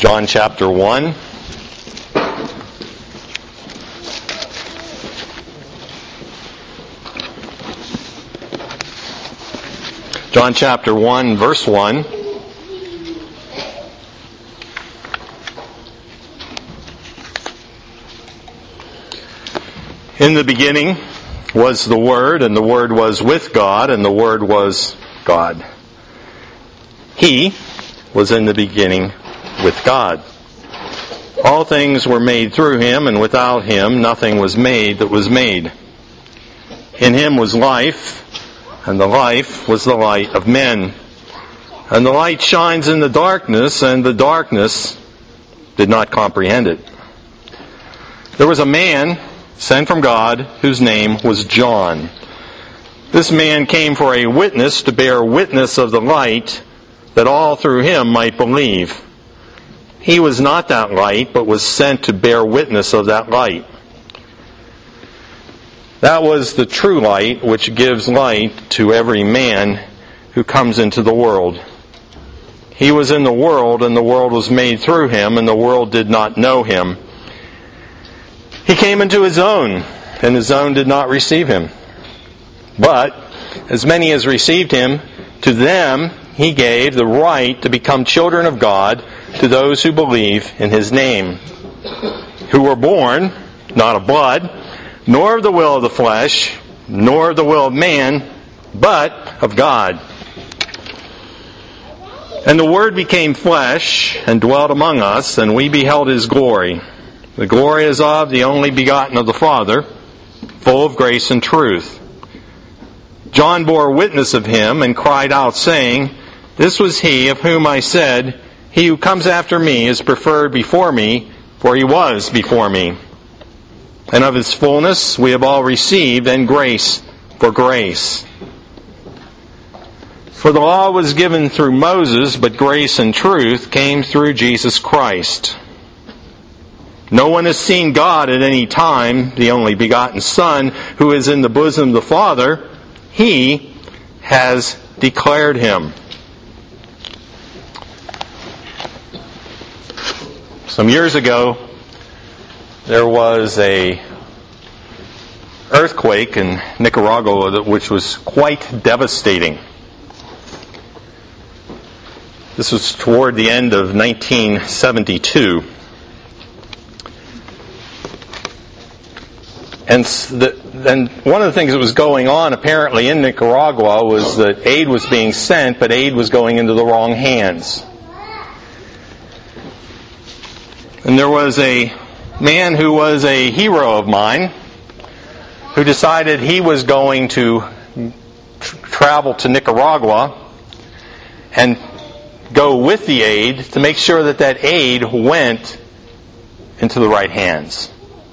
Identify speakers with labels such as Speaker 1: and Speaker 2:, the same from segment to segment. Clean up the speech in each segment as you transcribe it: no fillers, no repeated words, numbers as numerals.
Speaker 1: John chapter 1. John chapter 1, verse 1. In the beginning was the Word, and the Word was with God, and the Word was God. He was in the beginning with God. All things were made through Him, and without Him nothing was made that was made. In Him was life, and the life was the light of men. And the light shines in the darkness, and the darkness did not comprehend it. There was a man sent from God whose name was John. This man came for a witness to bear witness of the light, that all through him might believe. He was not that light, but was sent to bear witness of that light. That was the true light, which gives light to every man who comes into the world. He was in the world, and the world was made through him, and the world did not know him. He came into his own, and his own did not receive him. But as many as received him, to them he gave the right to become children of God, to those who believe in his name, who were born not of blood, nor of the will of the flesh, nor of the will of man, but of God. And the Word became flesh and dwelt among us, and we beheld his glory. The glory is of the only begotten of the Father, full of grace and truth. John bore witness of him and cried out, saying, "This was he of whom I said, He who comes after me is preferred before me, for he was before me." And of his fullness we have all received, and grace for grace. For the law was given through Moses, but grace and truth came through Jesus Christ. No one has seen God at any time, the only begotten Son, who is in the bosom of the Father. He has declared him. Some years ago, there was an earthquake in Nicaragua which was quite devastating. This was toward the end of 1972. And one of the things that was going on apparently in Nicaragua was that aid was being sent, but aid was going into the wrong hands. And there was a man who was a hero of mine who decided he was going to travel to Nicaragua and go with the aid to make sure that that aid went into the right hands.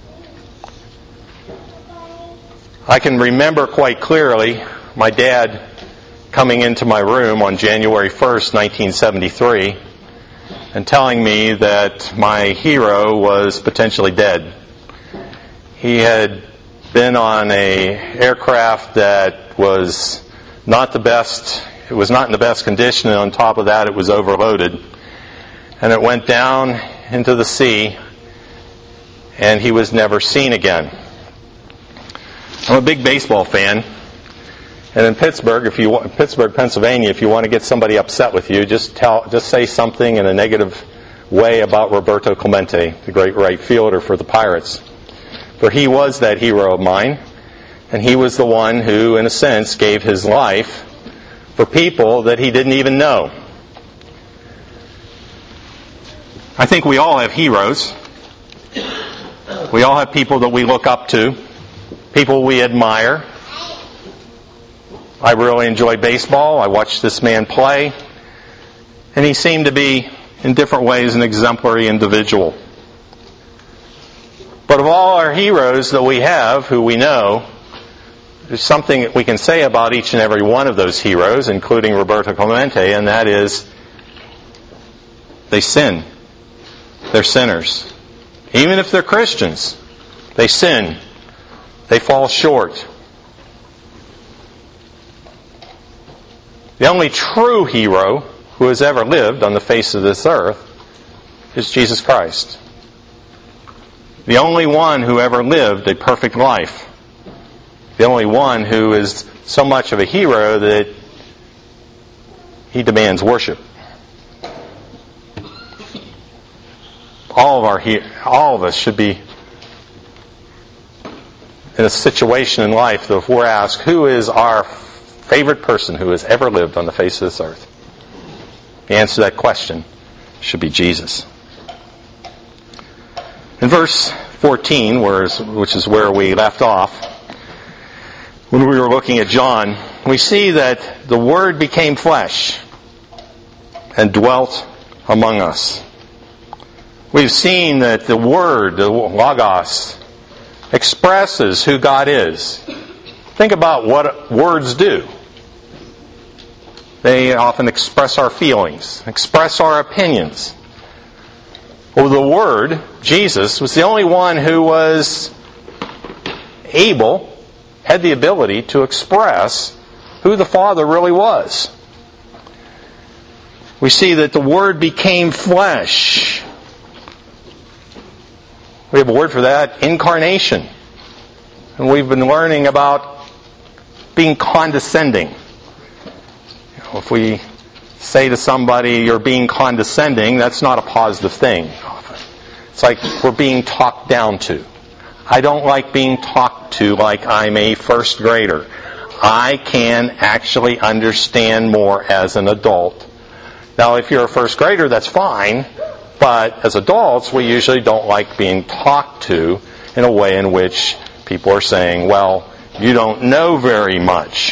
Speaker 1: I can remember quite clearly my dad coming into my room on January 1st, 1973, and telling me that my hero was potentially dead. He had been on an aircraft that was not the best. It was not in the best condition, and on top of that, it was overloaded. And it went down into the sea, and he was never seen again. I'm a big baseball fan, and in Pittsburgh, Pennsylvania, if you want to get somebody upset with you, just say something in a negative way about Roberto Clemente, the great right fielder for the Pirates. For he was that hero of mine, and he was the one who, in a sense, gave his life for people that he didn't even know. I think we all have heroes. We all have people that we look up to, people we admire. I really enjoy baseball. I watched this man play, and he seemed to be, in different ways, an exemplary individual. But of all our heroes that we have, who we know, there's something that we can say about each and every one of those heroes, including Roberto Clemente, and that is, they sin. They're sinners. Even if they're Christians, they sin. They fall short. The only true hero who has ever lived on the face of this earth is Jesus Christ. The only one who ever lived a perfect life. The only one who is so much of a hero that he demands worship. All of us should be in a situation in life that if we're asked, who is our favorite person who has ever lived on the face of this earth? The answer to that question should be Jesus. In verse 14, which is where we left off, when we were looking at John, we see that the Word became flesh and dwelt among us. We've seen that the Word, the Logos, expresses who God is. Think about what words do. They often express our feelings, express our opinions. Well, the Word, Jesus, was the only one who was had the ability to express who the Father really was. We see that the Word became flesh. We have a word for that, incarnation. And we've been learning about being condescending. If we say to somebody, you're being condescending, that's not a positive thing. It's like we're being talked down to. I don't like being talked to like I'm a first grader. I can actually understand more as an adult. Now, if you're a first grader, that's fine. But as adults, we usually don't like being talked to in a way in which people are saying, well, you don't know very much.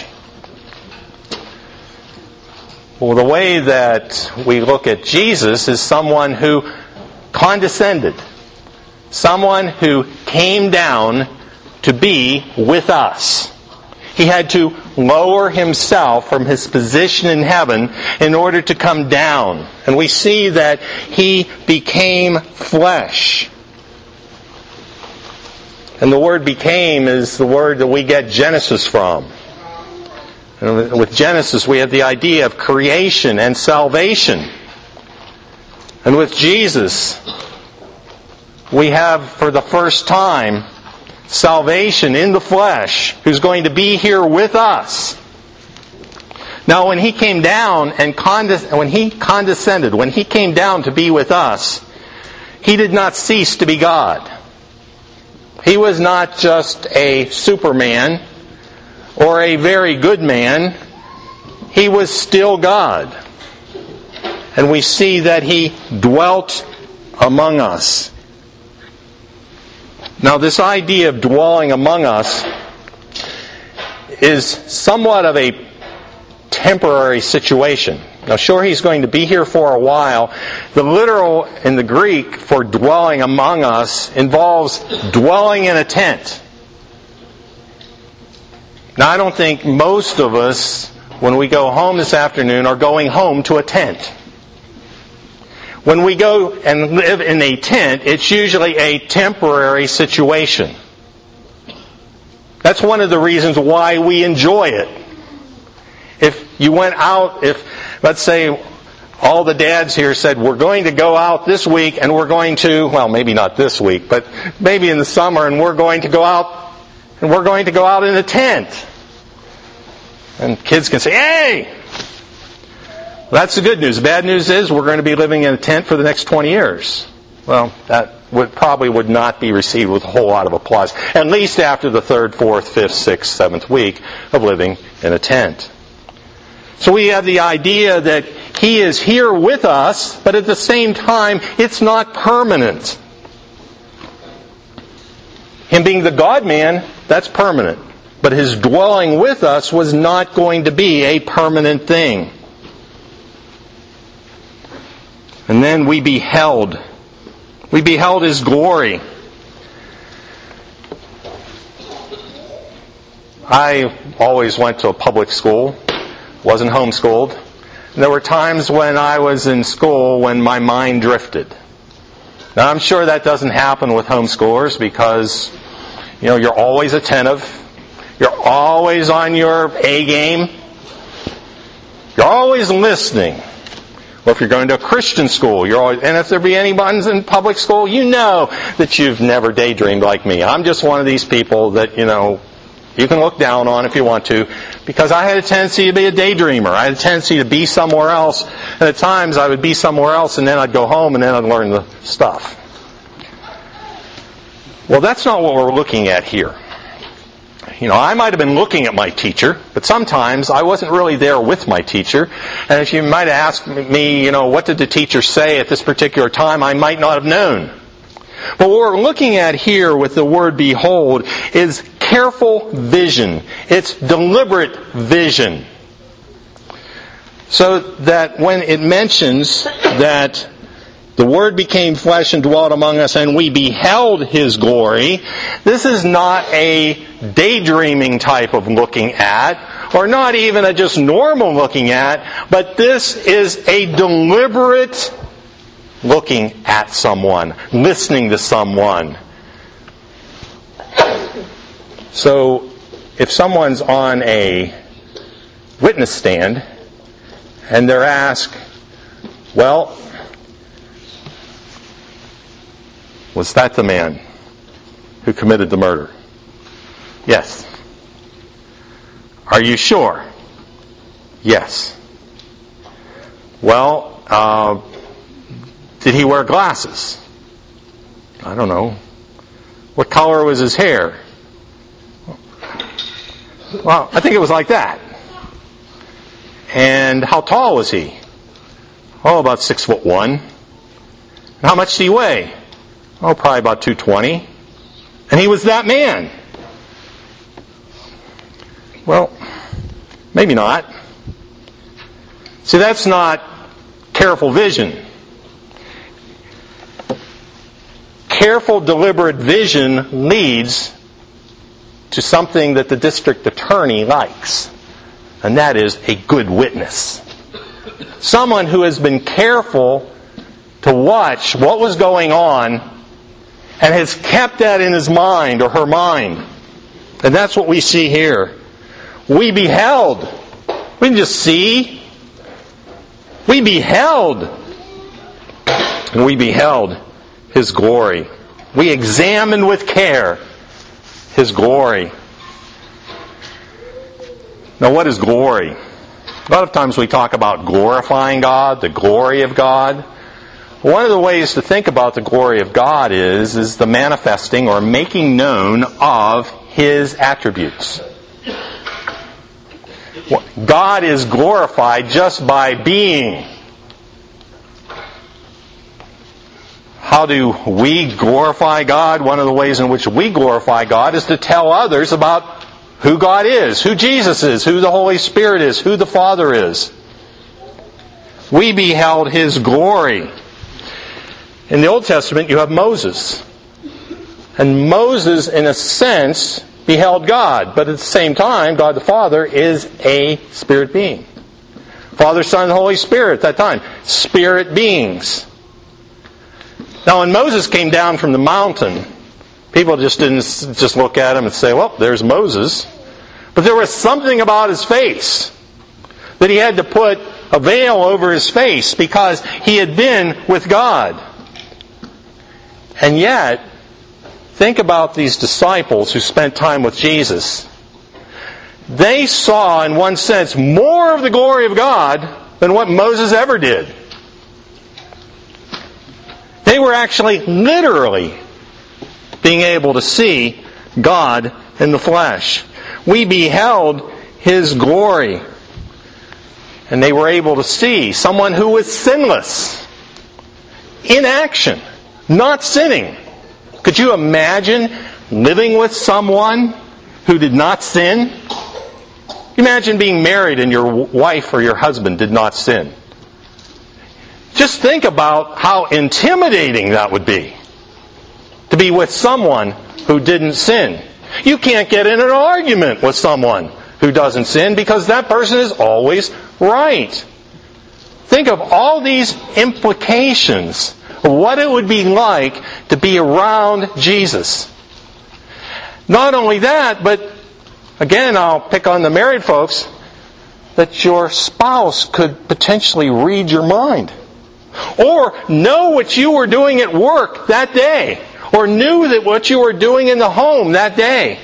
Speaker 1: Well, the way that we look at Jesus is someone who condescended. Someone who came down to be with us. He had to lower himself from his position in heaven in order to come down. And we see that he became flesh. And the word became is the word that we get Genesis from. And with Genesis we have the idea of creation and salvation. And with Jesus we have for the first time salvation in the flesh, who's going to be here with us. Now, when he came down and when he condescended, when he came down to be with us, he did not cease to be God. He was not just a Superman or a very good man. He was still God. And we see that he dwelt among us. Now, this idea of dwelling among us is somewhat of a temporary situation. Now, sure, he's going to be here for a while. The literal in the Greek for dwelling among us involves dwelling in a tent. Now, I don't think most of us, when we go home this afternoon, are going home to a tent. When we go and live in a tent, it's usually a temporary situation. That's one of the reasons why we enjoy it. If you went out, let's say all the dads here said, we're going to go out this week and we're going to, well, maybe not this week, but maybe in the summer, and we're going to go out in a tent. And kids can say, hey! Well, that's the good news. The bad news is we're going to be living in a tent for the next 20 years. Well, that probably would not be received with a whole lot of applause, at least after the 3rd, 4th, 5th, 6th, 7th week of living in a tent. So we have the idea that he is here with us, but at the same time, it's not permanent. Him being the God-man, that's permanent. But his dwelling with us was not going to be a permanent thing. And then we beheld his glory. I always went to a public school, wasn't homeschooled. And there were times when I was in school when my mind drifted. Now, I'm sure that doesn't happen with homeschoolers because, you're always attentive. You're always on your A game. You're always listening. Or if you're going to a Christian school, you're always, and if there be anybody in public school, you know that you've never daydreamed like me. I'm just one of these people that, you can look down on if you want to, because I had a tendency to be a daydreamer. I had a tendency to be somewhere else, and at times I would be somewhere else, and then I'd go home, and then I'd learn the stuff. Well, that's not what we're looking at here. I might have been looking at my teacher, but sometimes I wasn't really there with my teacher. And if you might have asked me, what did the teacher say at this particular time, I might not have known. But what we're looking at here with the word behold is careful vision. It's deliberate vision. So that when it mentions that the Word became flesh and dwelt among us, and we beheld His glory, this is not a daydreaming type of looking at, or not even a just normal looking at, but this is a deliberate looking at someone, listening to someone. So, if someone's on a witness stand, and they're asked, well, was that the man who committed the murder? Yes. Are you sure? Yes. Well, did he wear glasses? I don't know. What color was his hair? Well, I think it was like that. And how tall was he? Oh, about 6'1". How much did he weigh? Oh, probably about 220. And he was that man. Well, maybe not. See, that's not careful vision. Careful, deliberate vision leads to something that the district attorney likes. And that is a good witness. Someone who has been careful to watch what was going on and has kept that in his mind or her mind. And that's what we see here. We beheld. We didn't just see. We beheld. We beheld His glory. We examined with care His glory. Now, what is glory? A lot of times we talk about glorifying God, the glory of God. One of the ways to think about the glory of God is the manifesting or making known of His attributes. God is glorified just by being. How do we glorify God? One of the ways in which we glorify God is to tell others about who God is, who Jesus is, who the Holy Spirit is, who the Father is. We beheld His glory. In the Old Testament, you have Moses. And Moses, in a sense, beheld God. But at the same time, God the Father is a spirit being. Father, Son, and Holy Spirit at that time. Spirit beings. Now, when Moses came down from the mountain, people just didn't just look at him and say, well, there's Moses. But there was something about his face that he had to put a veil over his face because he had been with God. And yet, think about these disciples who spent time with Jesus. They saw, in one sense, more of the glory of God than what Moses ever did. They were actually literally being able to see God in the flesh. We beheld His glory. And they were able to see someone who was sinless, in action, not sinning. Could you imagine living with someone who did not sin? Imagine being married and your wife or your husband did not sin. Just think about how intimidating that would be, to be with someone who didn't sin. You can't get in an argument with someone who doesn't sin because that person is always right. Think of all these implications of what it would be like to be around Jesus. Not only that, but again, I'll pick on the married folks. that your spouse could potentially read your mind, or know what you were doing at work that day, or knew that what you were doing in the home that day.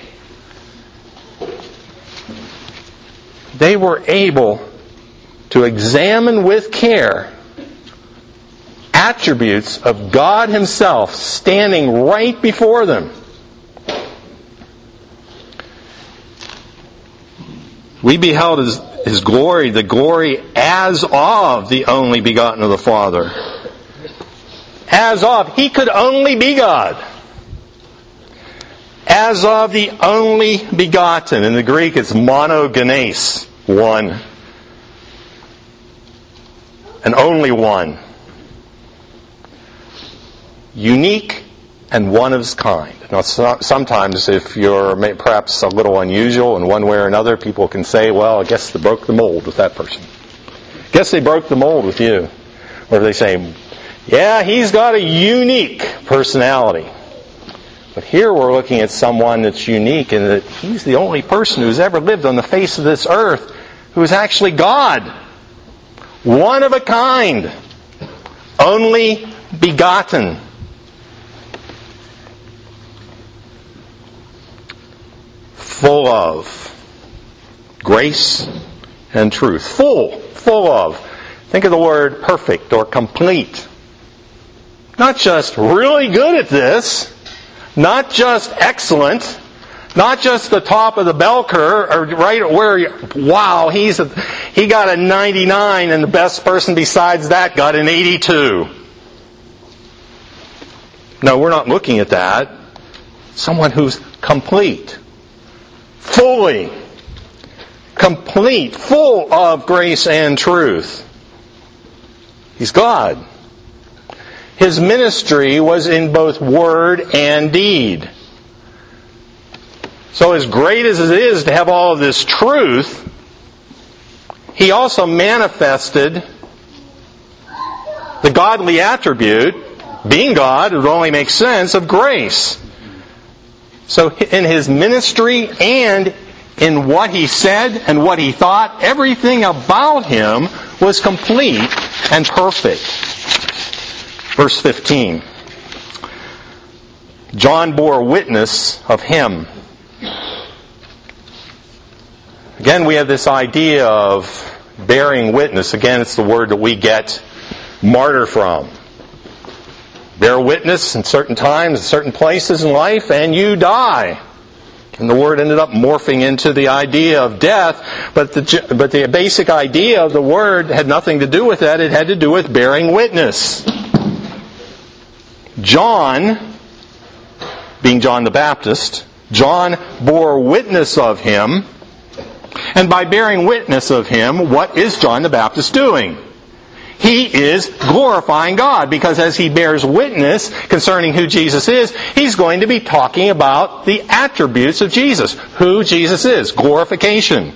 Speaker 1: They were able to examine with care attributes of God Himself standing right before them. We beheld His glory, the glory as of the only begotten of the Father. As of. He could only be God. As of the only begotten. In the Greek it's monogenes, one. An only one. Unique and one of his kind. Now, sometimes if you're perhaps a little unusual in one way or another, people can say, well, I guess they broke the mold with that person. Guess they broke the mold with you. Or they say, yeah, he's got a unique personality. But here we're looking at someone that's unique in that he's the only person who's ever lived on the face of this earth who is actually God. One of a kind. Only begotten. Full of grace and truth. Full of. Think of the word perfect or complete. Not just really good at this, not just excellent, not just the top of the bell curve, or right where, wow, he got a 99 and the best person besides that got an 82. No, we're not looking at that. Someone who's complete. Fully, complete, full of grace and truth. He's God. His ministry was in both word and deed. So as great as it is to have all of this truth, He also manifested the godly attribute, being God, it would only make sense, of grace. So in His ministry and in what He said and what He thought, everything about Him was complete and perfect. Verse 15. John bore witness of Him. Again, we have this idea of bearing witness. Again, it's the word that we get martyr from. Bear witness in certain times, in certain places in life, and you die. And the word ended up morphing into the idea of death, but the basic idea of the word had nothing to do with that. It had to do with bearing witness. John, being John the Baptist, John bore witness of Him, and by bearing witness of Him, what is John the Baptist doing? He is glorifying God, because as he bears witness concerning who Jesus is, he's going to be talking about the attributes of Jesus, who Jesus is, glorification.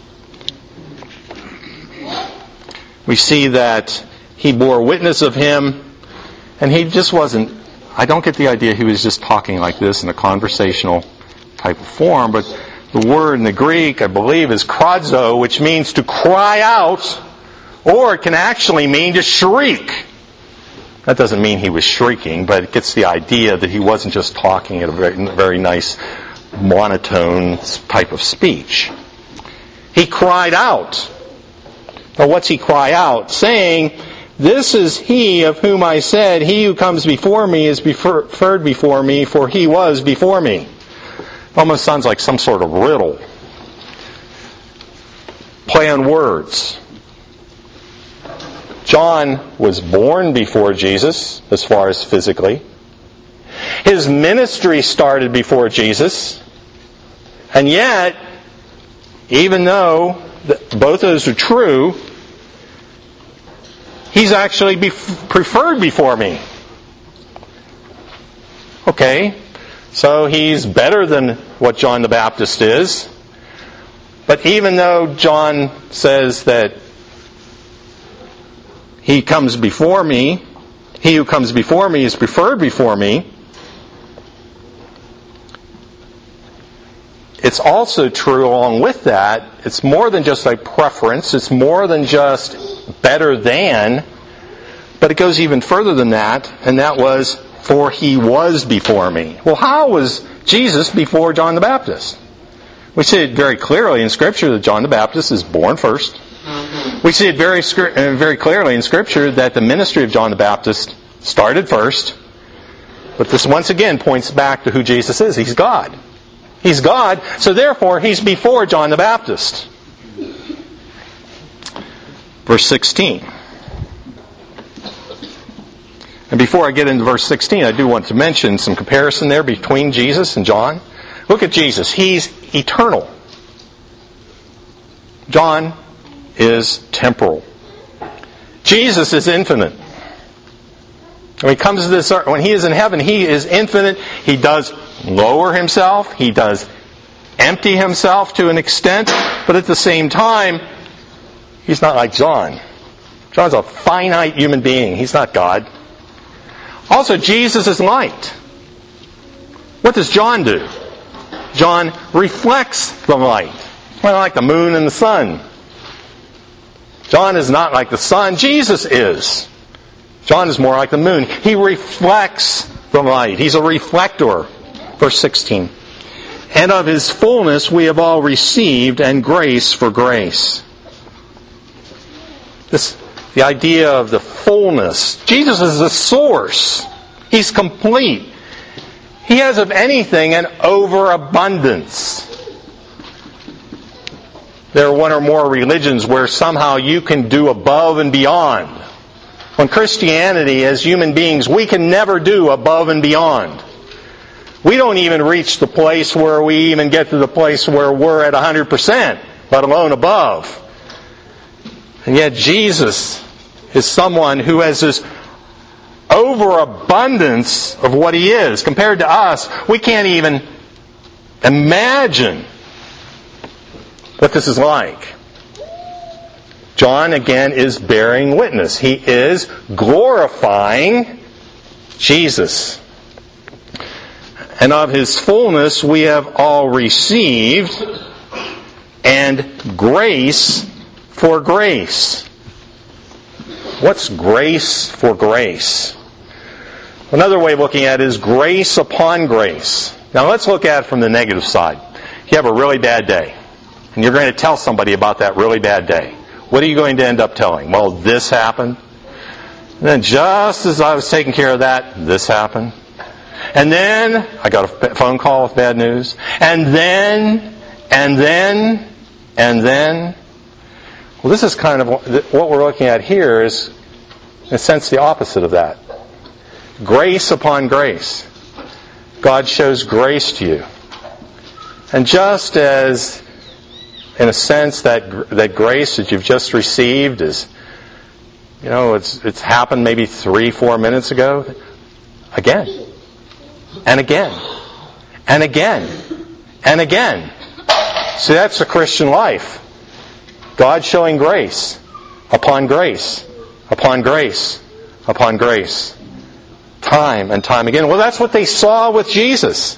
Speaker 1: We see that he bore witness of Him, and he just wasn't, I don't get the idea he was just talking like this in a conversational type of form, but the word in the Greek, I believe, is kradzo, which means to cry out, or it can actually mean to shriek. That doesn't mean he was shrieking, but it gets the idea that he wasn't just talking at a very nice monotone type of speech. He cried out. Now what's he cry out? Saying, "This is he of whom I said, he who comes before me is preferred before me, for he was before me." It almost sounds like some sort of riddle. Play on words. John was born before Jesus, as far as physically. His ministry started before Jesus. And yet, even though both those are true, he's actually preferred before me. Okay, so he's better than what John the Baptist is. But even though John says that he comes before me, he who comes before me is preferred before me, it's also true along with that, it's more than just a preference, it's more than just better than, but it goes even further than that, and that was, for he was before me. Well, how was Jesus before John the Baptist? We see it very clearly in Scripture that John the Baptist is born first. We see it very clearly in Scripture that the ministry of John the Baptist started first. But this once again points back to who Jesus is. He's God. He's God, so therefore He's before John the Baptist. Verse 16. And before I get into verse 16, I do want to mention some comparison there between Jesus and John. Look at Jesus. He's eternal. John is temporal. Jesus is infinite. When he comes to this earth, when he is in heaven, he is infinite. He does lower himself. He does empty himself to an extent. But at the same time, he's not like John. John's a finite human being. He's not God. Also, Jesus is light. What does John do? John reflects the light. Kind of like the moon and the sun. John is not like the sun. Jesus is. John is more like the moon. He reflects the light. He's a reflector. Verse 16. And of His fullness we have all received, and grace for grace. The idea of the fullness. Jesus is the source. He's complete. He has of anything an overabundance. There are one or more religions where somehow you can do above and beyond. On Christianity, as human beings, we can never do above and beyond. We don't even reach the place where we even get to the place where we're at 100%, let alone above. And yet Jesus is someone who has this overabundance of what He is. Compared to us, we can't even imagine what this is like. John, again, is bearing witness. He is glorifying Jesus. And of His fullness we have all received, and grace for grace. What's grace for grace? Another way of looking at it is grace upon grace. Now let's look at it from the negative side. You have a really bad day, and you're going to tell somebody about that really bad day. What are you going to end up telling? Well, this happened. And then just as I was taking care of that, this happened. And then I got a phone call with bad news. And then. Well, this is kind of what we're looking at here is, in a sense, the opposite of that. Grace upon grace. God shows grace to you. And just as, in a sense, that grace that you've just received is, it's happened maybe 3-4 minutes ago. Again. And again. And again. And again. See, that's the Christian life. God showing grace upon grace upon grace upon grace. Time and time again. Well, that's what they saw with Jesus.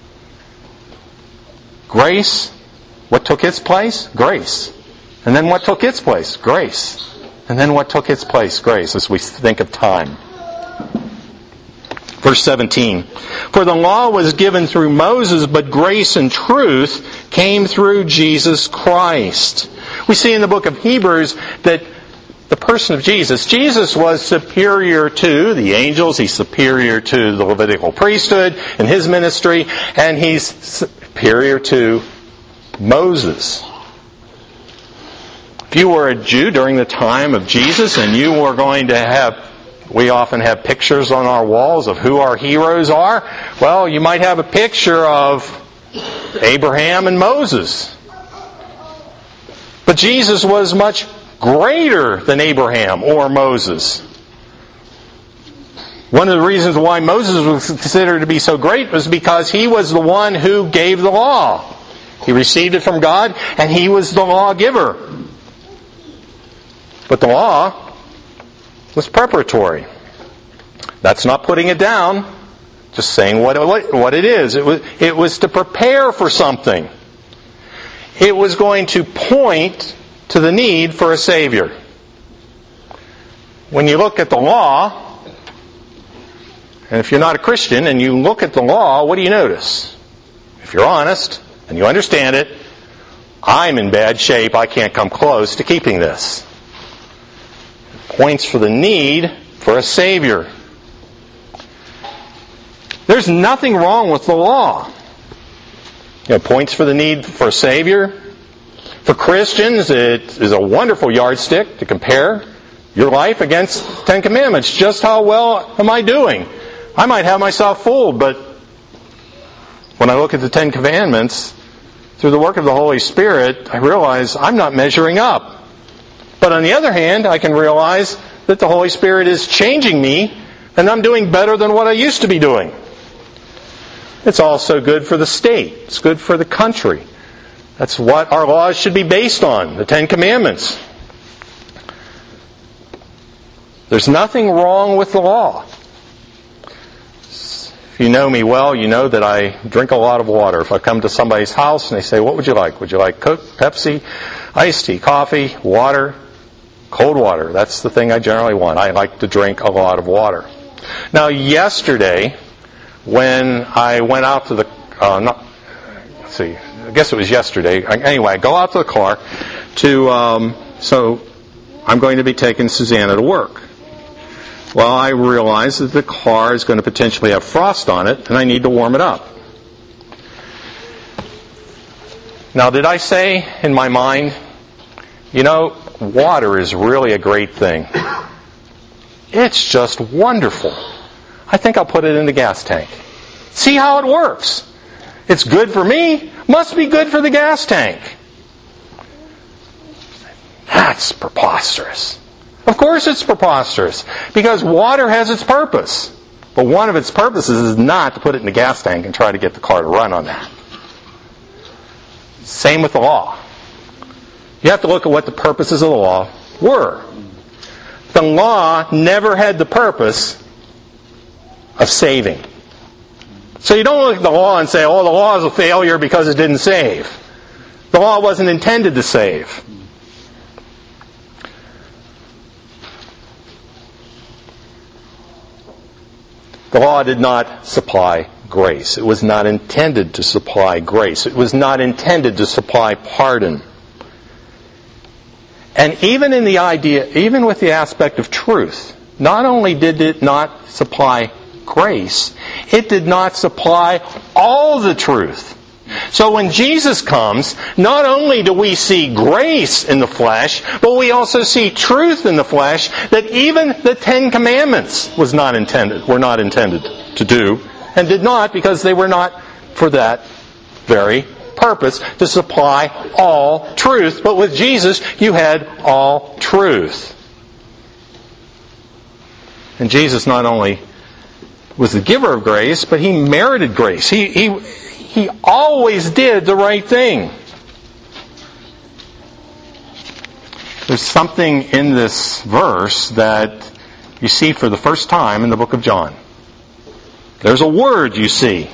Speaker 1: Grace. What took its place? Grace. And then what took its place? Grace. And then what took its place? Grace, as we think of time. Verse 17. For the law was given through Moses, but grace and truth came through Jesus Christ. We see in the book of Hebrews that the person of Jesus was superior to the angels, He's superior to the Levitical priesthood and his ministry, and He's superior to Moses. If you were a Jew during the time of Jesus and you were going to have, we often have pictures on our walls of who our heroes are. Well, you might have a picture of Abraham and Moses. But Jesus was much greater than Abraham or Moses. One of the reasons why Moses was considered to be so great was because he was the one who gave the law. He received it from God, and he was the lawgiver. But the law was preparatory. That's not putting it down, just saying what it is. It was to prepare for something. it was going to point to the need for a Savior. When you look at the law, and if you're not a Christian and you look at the law, what do you notice? If you're honest and you understand it, I'm in bad shape. I can't come close to keeping this. It points for the need for a Savior. There's nothing wrong with the law. It points for the need for a Savior. For Christians, it is a wonderful yardstick to compare your life against the Ten Commandments. Just how well am I doing? I might have myself fooled, but when I look at the Ten Commandments, through the work of the Holy Spirit, I realize I'm not measuring up. But on the other hand, I can realize that the Holy Spirit is changing me, and I'm doing better than what I used to be doing. It's also good for the state. It's good for the country. That's what our laws should be based on, the Ten Commandments. There's nothing wrong with the law. If you know me well, you know that I drink a lot of water. If I come to somebody's house and they say, what would you like? Would you like Coke, Pepsi, iced tea, coffee, water, cold water? That's the thing I generally want. I like to drink a lot of water. Now, yesterday, when I went out to the, I guess it was yesterday. Anyway, I go out to the car so I'm going to be taking Susanna to work. Well, I realize that the car is going to potentially have frost on it, and I need to warm it up. Now, did I say in my mind, water is really a great thing. It's just wonderful. I think I'll put it in the gas tank. See how it works. It's good for me. Must be good for the gas tank. That's preposterous. Of course it's preposterous, because water has its purpose. But one of its purposes is not to put it in the gas tank and try to get the car to run on that. Same with the law. You have to look at what the purposes of the law were. The law never had the purpose of saving. So you don't look at the law and say, the law is a failure because it didn't save. The law wasn't intended to save. The law did not supply grace. It was not intended to supply grace. It was not intended to supply pardon. And even with the aspect of truth, not only did it not supply grace, it did not supply all the truth. So when Jesus comes, not only do we see grace in the flesh, but we also see truth in the flesh that even the Ten Commandments were not intended to do, and did not because they were not for that very purpose, to supply all truth. But with Jesus, you had all truth. And Jesus not only was the giver of grace, but He merited grace. He always did the right thing. There's something in this verse that you see for the first time in the book of John. There's a word you see.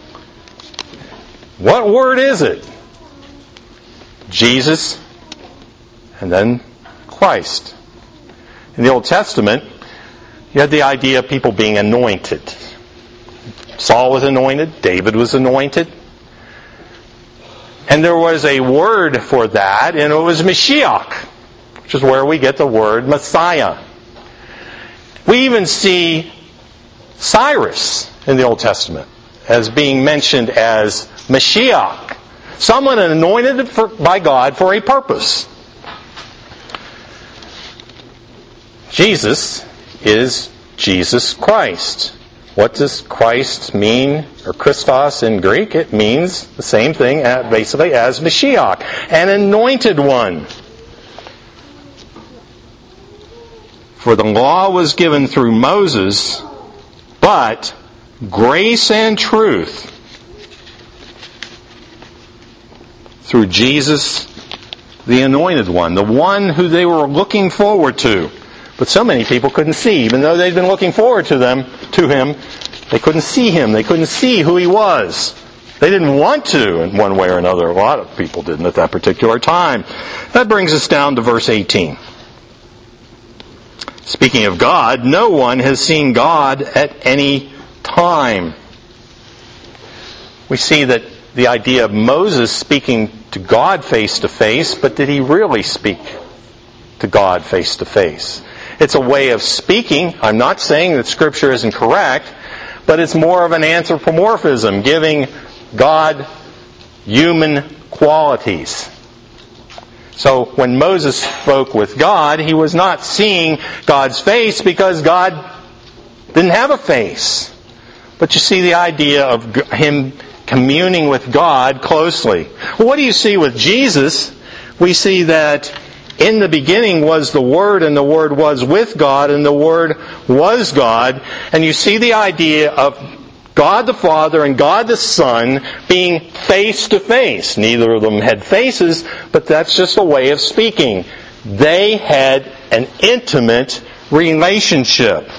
Speaker 1: What word is it? Jesus and then Christ. In the Old Testament, you had the idea of people being anointed. Saul was anointed. David was anointed. And there was a word for that, and it was Mashiach, which is where we get the word Messiah. We even see Cyrus in the Old Testament as being mentioned as Mashiach, someone anointed by God for a purpose. Jesus is Jesus Christ. What does Christ mean, or Christos in Greek? It means the same thing basically as Mashiach, an anointed one. For the law was given through Moses, but grace and truth through Jesus, the anointed one, the one who they were looking forward to. But so many people couldn't see. Even though they'd been looking forward to him, they couldn't see Him. They couldn't see who He was. They didn't want to in one way or another. A lot of people didn't at that particular time. That brings us down to verse 18. Speaking of God, no one has seen God at any time. We see that the idea of Moses speaking to God face to face, but did he really speak to God face to face? It's a way of speaking. I'm not saying that Scripture isn't correct, but it's more of an anthropomorphism, giving God human qualities. So when Moses spoke with God, he was not seeing God's face because God didn't have a face. But you see the idea of him communing with God closely. Well, what do you see with Jesus? We see that in the beginning was the Word, and the Word was with God, and the Word was God. And you see the idea of God the Father and God the Son being face to face. Neither of them had faces, but that's just a way of speaking. They had an intimate relationship.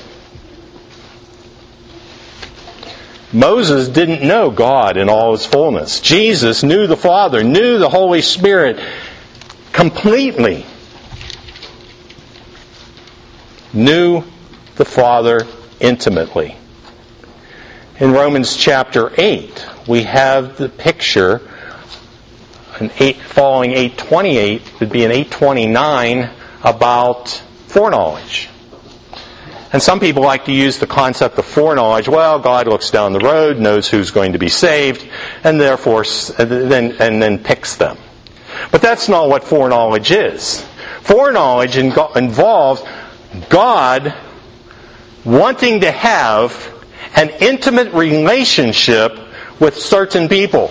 Speaker 1: Moses didn't know God in all His fullness. Jesus knew the Father, knew the Holy Spirit completely. Knew the Father intimately. In Romans chapter 8, we have the picture, following 8:28, would be in 8:29, about foreknowledge. And some people like to use the concept of foreknowledge. Well, God looks down the road, knows who's going to be saved, and therefore then picks them. But that's not what foreknowledge is. Foreknowledge involves God wanting to have an intimate relationship with certain people.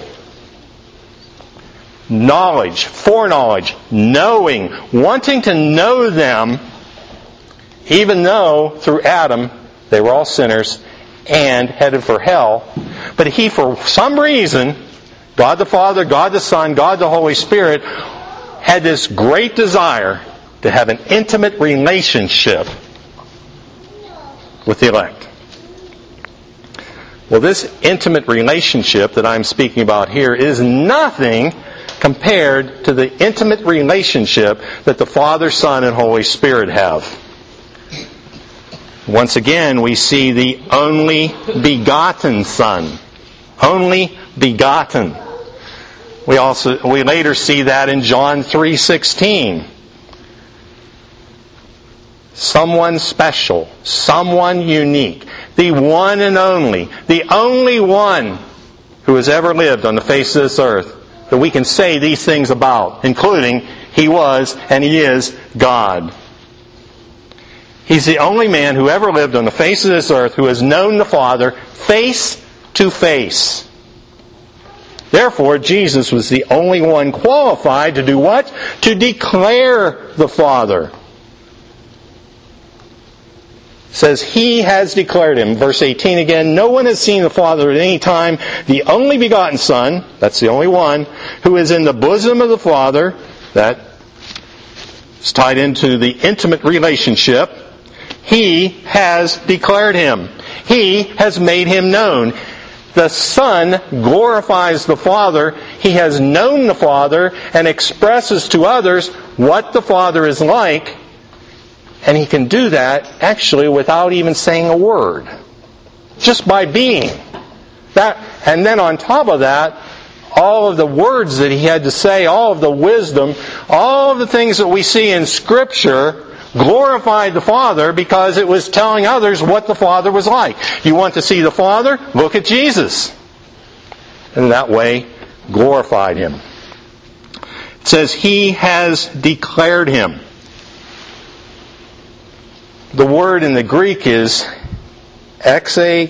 Speaker 1: Knowledge, foreknowledge, knowing, wanting to know them, even though through Adam they were all sinners and headed for hell. But He, for some reason, God the Father, God the Son, God the Holy Spirit, had this great desire to have an intimate relationship with the elect. Well, this intimate relationship that I'm speaking about here is nothing compared to the intimate relationship that the Father, Son, and Holy Spirit have. Once again, we see the only begotten Son. Only begotten. We later see that in John 3:16. Someone special, someone unique, the one and only, the only one who has ever lived on the face of this earth that we can say these things about, including He was and He is God. He's the only man who ever lived on the face of this earth who has known the Father face to face. Therefore, Jesus was the only one qualified to do what? To declare the Father. It says, He has declared Him. Verse 18 again, no one has seen the Father at any time. The only begotten Son, that's the only one, who is in the bosom of the Father, that is tied into the intimate relationship, He has declared Him. He has made Him known. The Son glorifies the Father. He has known the Father and expresses to others what the Father is like. And He can do that actually without even saying a word. Just by being. And then on top of that, all of the words that He had to say, all of the wisdom, all of the things that we see in Scripture glorified the Father because it was telling others what the Father was like. You want to see the Father? Look at Jesus. And that way, glorified Him. It says, He has declared Him. The word in the Greek is exe.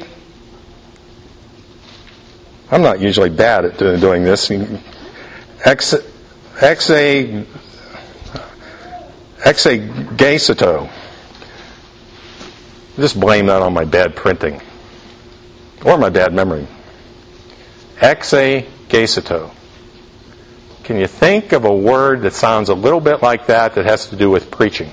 Speaker 1: I'm not usually bad at doing this. Exegesto. Just blame that on my bad printing. Or my bad memory. Exegesto. Can you think of a word that sounds a little bit like that has to do with preaching?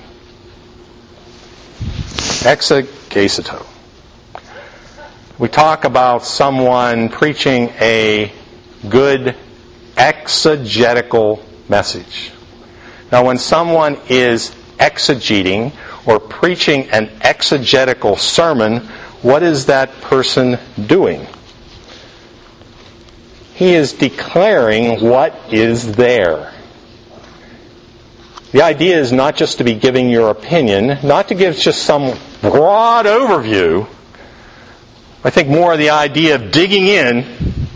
Speaker 1: Exegesto. We talk about someone preaching a good exegetical message. Now, when someone is exegeting or preaching an exegetical sermon, what is that person doing? He is declaring what is there. The idea is not just to be giving your opinion, not to give just some broad overview. I think more of the idea of digging in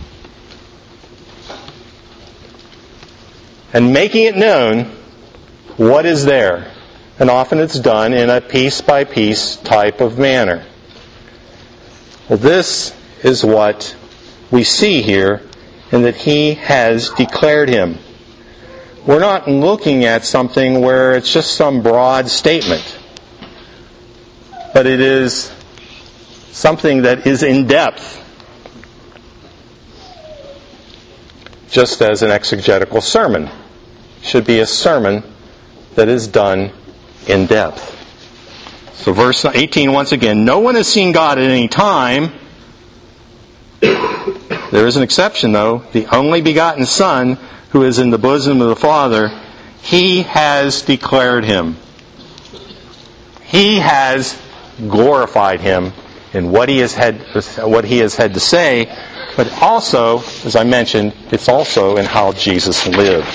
Speaker 1: and making it known what is there. And often it's done in a piece-by-piece type of manner. Well, this is what we see here, in that He has declared Him. We're not looking at something where it's just some broad statement, but it is something that is in depth, just as an exegetical sermon should be a sermon that is done in depth. So verse 18 once again, no one has seen God at any time. There is an exception though, the only begotten Son who is in the bosom of the Father, He has declared Him. He has glorified Him in what He has had to say, but also, as I mentioned, it's also in how Jesus lived.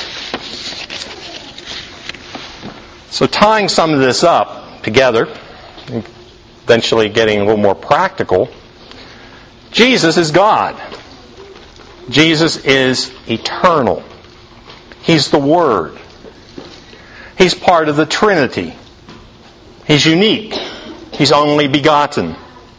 Speaker 1: So tying some of this up together, eventually getting a little more practical, Jesus is God. Jesus is eternal. He's the Word. He's part of the Trinity. He's unique. He's only begotten.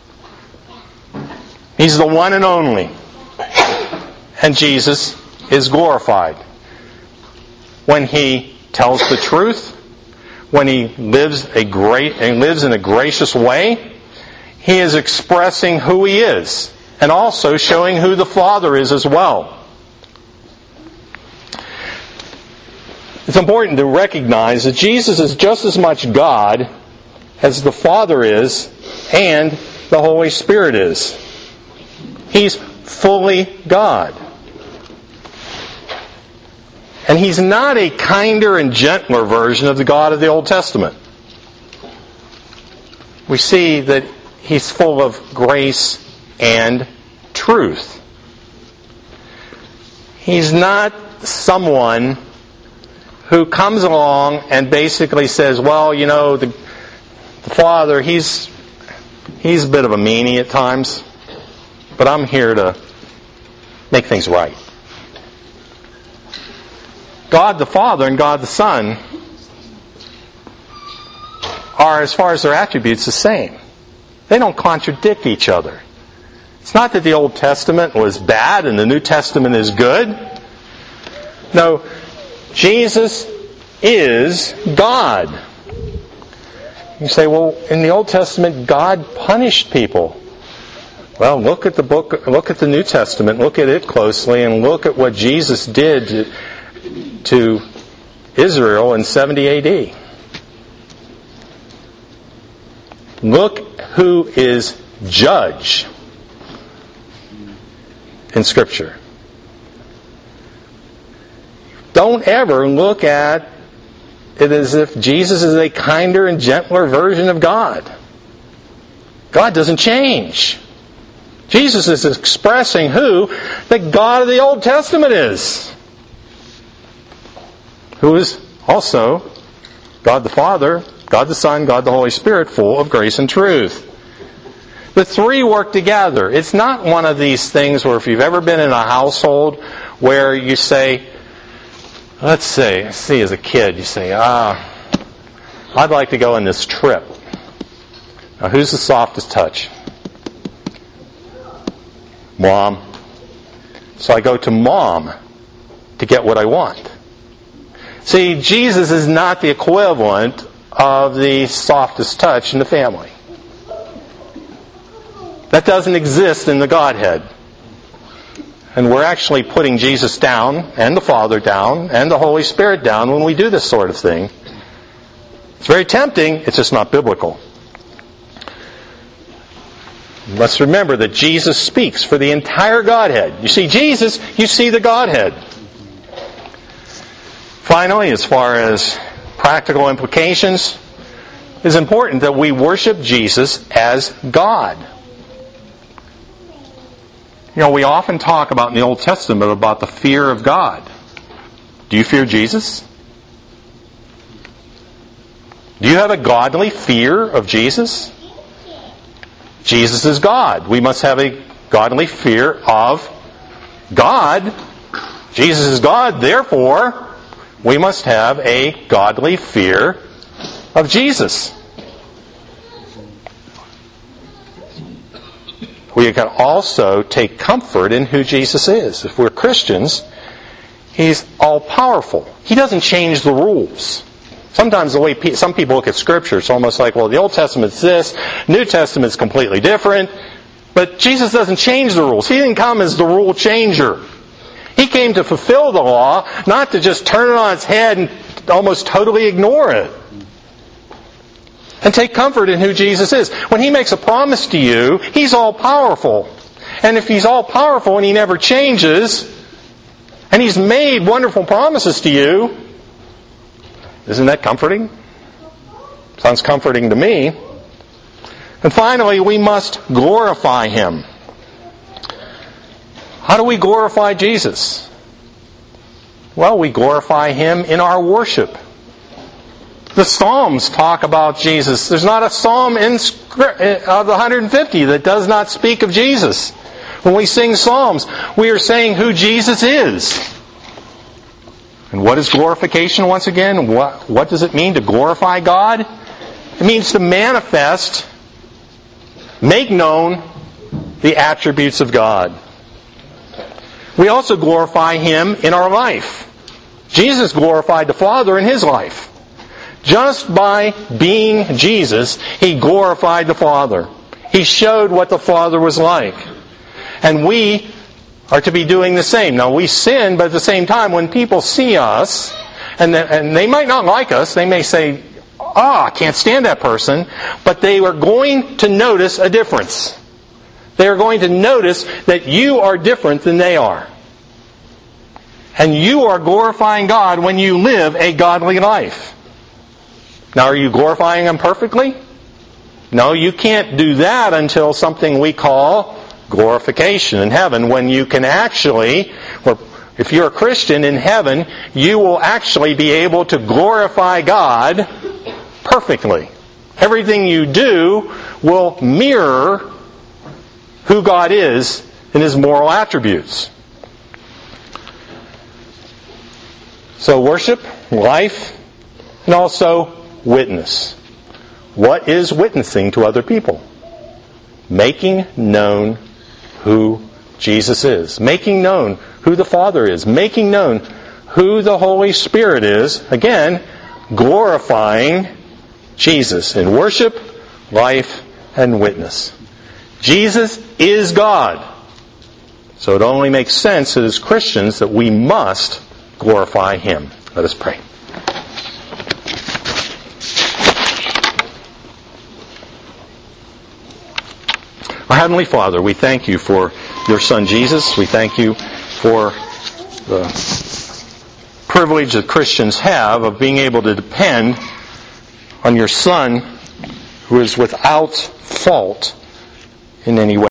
Speaker 1: He's the one and only. And Jesus is glorified. When He tells the truth, when He lives in a gracious way, He is expressing who He is, and also showing who the Father is as well. It's important to recognize that Jesus is just as much God as the Father is and the Holy Spirit is. He's fully God. And He's not a kinder and gentler version of the God of the Old Testament. We see that He's full of grace and truth. He's not someone who comes along and basically says, well, you know, the Father, he's a bit of a meanie at times, but I'm here to make things right. God the Father and God the Son are, as far as their attributes, the same. They don't contradict each other. It's not that the Old Testament was bad and the New Testament is good. No, Jesus is God. You say, well, in the Old Testament, God punished people. Well, look at the New Testament, look at it closely, and look at what Jesus did to Israel in 70 A.D. Look who is judge in Scripture. Don't ever look at it as if Jesus is a kinder and gentler version of God. God doesn't change. Jesus is expressing who the God of the Old Testament is, who is also God the Father, God the Son, God the Holy Spirit, full of grace and truth. The three work together. It's not one of these things where if you've ever been in a household where you say, let's see, as a kid, you say, I'd like to go on this trip. Now, who's the softest touch? Mom. So I go to Mom to get what I want. See, Jesus is not the equivalent of the softest touch in the family. That doesn't exist in the Godhead. And we're actually putting Jesus down, and the Father down, and the Holy Spirit down when we do this sort of thing. It's very tempting, it's just not biblical. Let's remember that Jesus speaks for the entire Godhead. You see Jesus, you see the Godhead. Finally, as far as practical implications, it is important that we worship Jesus as God. You know, we often talk about in the Old Testament about the fear of God. Do you fear Jesus? Do you have a godly fear of Jesus? Jesus is God. We must have a godly fear of God. Jesus is God, therefore, we must have a godly fear of Jesus. We can also take comfort in who Jesus is. If we're Christians, He's all-powerful. He doesn't change the rules. Sometimes the way some people look at Scripture, it's almost like, well, the Old Testament's this, New Testament's completely different. But Jesus doesn't change the rules. He didn't come as the rule changer. He came to fulfill the law, not to just turn it on its head and almost totally ignore it. And take comfort in who Jesus is. When He makes a promise to you, He's all-powerful. And if He's all-powerful and He never changes, and He's made wonderful promises to you, isn't that comforting? Sounds comforting to me. And finally, we must glorify Him. How do we glorify Jesus? Well, we glorify Him in our worship. The Psalms talk about Jesus. There's not a psalm of the 150 that does not speak of Jesus. When we sing psalms, we are saying who Jesus is. And what is glorification once again? What does it mean to glorify God? It means to manifest, make known the attributes of God. We also glorify Him in our life. Jesus glorified the Father in His life. Just by being Jesus, He glorified the Father. He showed what the Father was like. And we are to be doing the same. Now, we sin, but at the same time, when people see us, and they might not like us, they may say, I can't stand that person, but they are going to notice a difference. They are going to notice that you are different than they are. And you are glorifying God when you live a godly life. Now, are you glorifying Him perfectly? No, you can't do that until something we call glorification in heaven, when you can actually, or if you're a Christian in heaven, you will actually be able to glorify God perfectly. Everything you do will mirror who God is in His moral attributes. So worship, life, and also witness. What is witnessing to other people? Making known who Jesus is. Making known who the Father is. Making known who the Holy Spirit is. Again, glorifying Jesus in worship, life, and witness. Jesus is God. So it only makes sense that as Christians that we must glorify Him. Let us pray. Our Heavenly Father, we thank You for Your Son Jesus. We thank You for the privilege that Christians have of being able to depend on Your Son, who is without fault in any way.